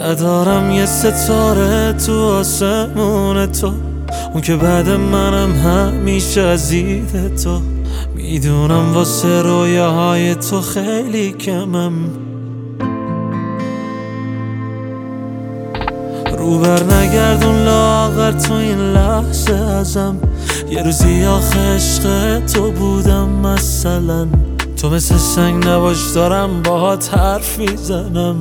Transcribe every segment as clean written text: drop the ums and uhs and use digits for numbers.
ندارم یه ستاره تو آسمون تو، اون که بعد منم همیشه عزیز تو. میدونم واسه رویاهای تو خیلی کمم، روبر نگردون لاغر تو این لحظه ازم. یه روزی آخه عشق تو بودم مثلا، تو مثل سنگ نباش دارم باهات حرف میزنم.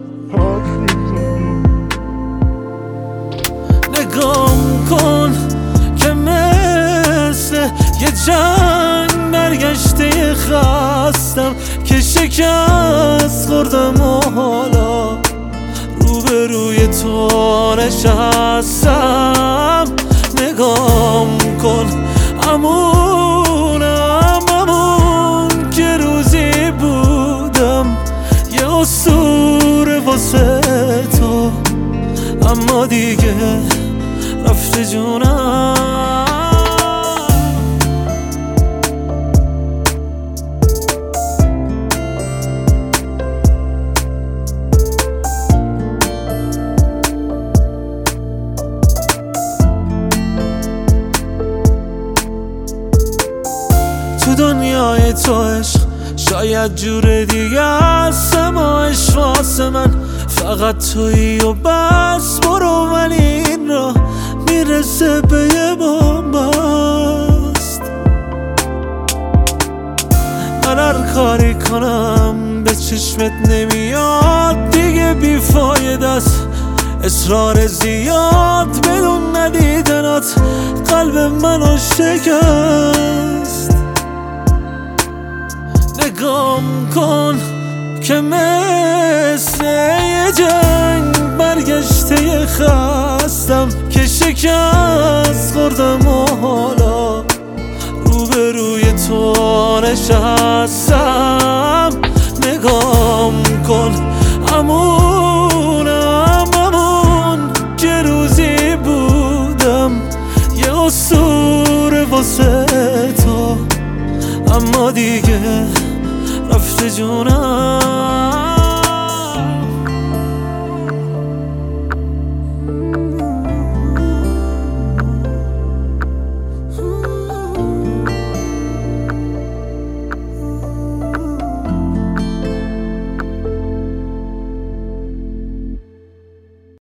نگام کن که مثل یه جنگ برگشته خستم که شکست خوردم و حالا روبروی تو نشستم. نگام کن همون که روزی بودم یه اسطوره واسه تو، اما دیگه رفته جونم. تو دنیای تو عشق شاید جور دیگه است، اما عشق واسه من فقط تویی و بس. برو ولی این را میرسه به یه بنبست. من هر کاری کنم به چشمت نمیاد، دیگه بیفایده است اصرار زیاد. بدون ندیدنات قلب منو شکست. نگام کن که مثل یه جنگ برگشته خستم که شکست خوردم و حالا روبروی تو نشستم. نگام کن همون که روزی بودم یه اسطوره واسه تو، اما دیگه رفته جونم.